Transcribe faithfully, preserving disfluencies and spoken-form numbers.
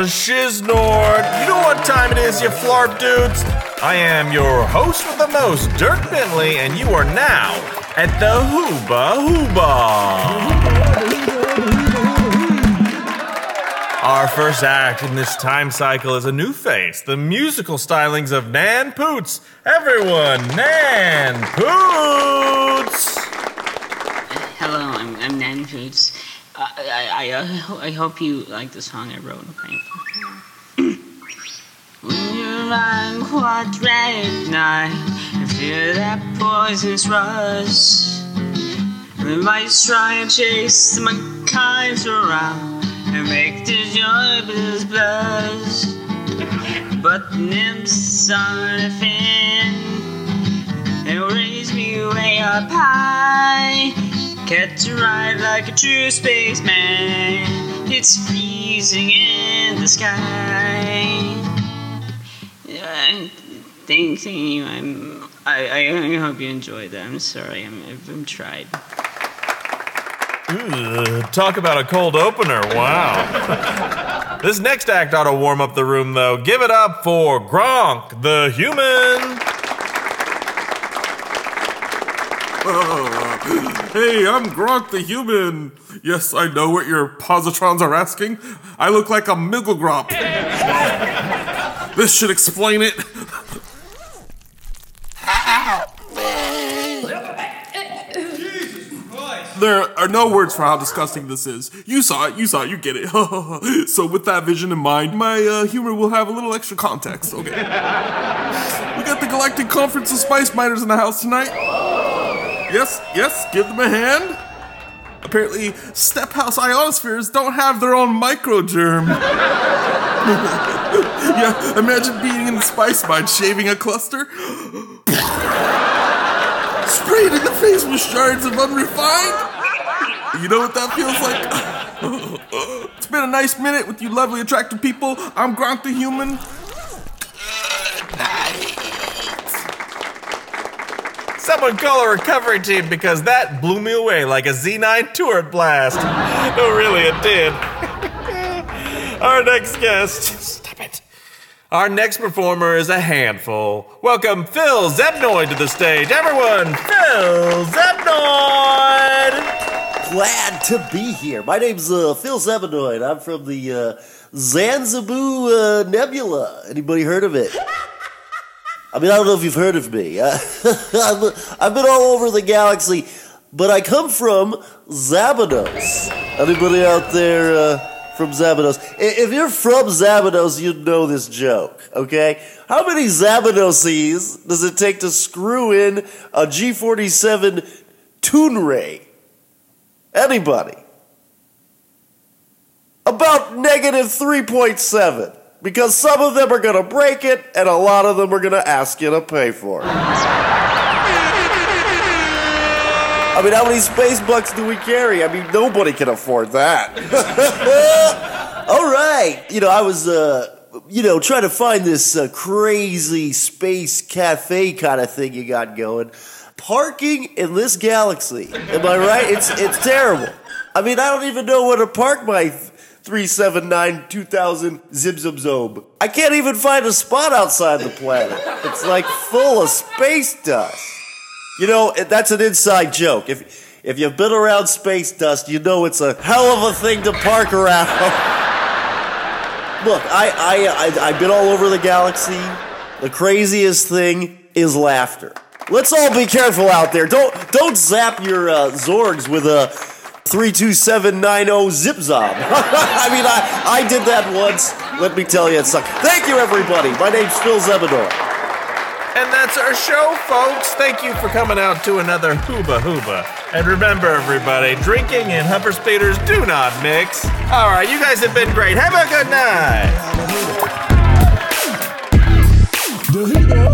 shiznord. You know what time it is, you flarp dudes? I am your host with the most, Dirk Bentley, and you are now at the Hooba Hooba. Our first act in this time cycle is a new face, the musical stylings of Nan Poots. Everyone, Nan Poots! Hello, I'm, I'm Nan Poots. Uh, I, I, uh, I hope you like the song I wrote. Okay. When you're on quadratic night, you feel that poisonous rush. The mice try and chase the mankind around and make the joyless blush. But the nymphs are a fan and raise me way up high. Catch a ride like a true spaceman. It's freezing in the sky. Uh, thank you. I'm. I, I hope you enjoyed that. I'm sorry. I'm. I'm tried. Ooh, talk about a cold opener. Wow. This next act ought to warm up the room, though. Give it up for Gronk, the human. Uh, hey, I'm Gronk the human. Yes, I know what your positrons are asking. I look like a Miggle-Grop. This should explain it. There are no words for how disgusting this is. You saw it, you saw it, you get it. So with that vision in mind, my uh, humor will have a little extra context, okay? We got the Galactic Conference of Spice Miners in the house tonight. Yes, yes, give them a hand. Apparently, Step House ionospheres don't have their own microgerm. Yeah, imagine being in the spice mine, shaving a cluster. Sprayed in the face with shards of unrefined. You know what that feels like? It's been a nice minute with you lovely, attractive people. I'm Gronk the human. Someone call a recovery team because that blew me away like a Z nine turret blast. Oh, really, it did. Our next guest, stop it. Our next performer is a handful. Welcome Phil Zebnoid to the stage. Everyone, Phil Zebnoid! Glad to be here. My name's uh, Phil Zebnoid. I'm from the uh, Zanzibu uh, Nebula. Anybody heard of it? I mean, I don't know if you've heard of me. Uh, I've been all over the galaxy, but I come from Zabados. Anybody out there uh, from Zabados? If you're from Zabados, you'd know this joke, okay? How many Zabadoses does it take to screw in a G forty-seven tune ray? Anybody? About negative three point seven. Because some of them are going to break it, and a lot of them are going to ask you to pay for it. I mean, how many space bucks do we carry? I mean, nobody can afford that. All right. You know, I was, uh, you know, trying to find this uh, crazy space cafe kind of thing you got going. Parking in this galaxy. Am I right? It's, it's terrible. I mean, I don't even know where to park my three seven nine two thousand zib zib zob. I can't even find a spot outside the planet. It's like full of space dust. You know, that's an inside joke. If if you've been around space dust, you know it's a hell of a thing to park around. Look, I, I, I, I've been all over the galaxy. The craziest thing is laughter. Let's all be careful out there. Don't don't zap your uh, Zorgs with a three two seven nine zero zip zob. I mean, I, I did that once. Let me tell you, it sucked. Thank you, everybody. My name's Phil Zebador. And that's our show, folks. Thank you for coming out to another Hooba Hooba. And remember, everybody, drinking and humper speeders do not mix. All right, you guys have been great. Have a good night.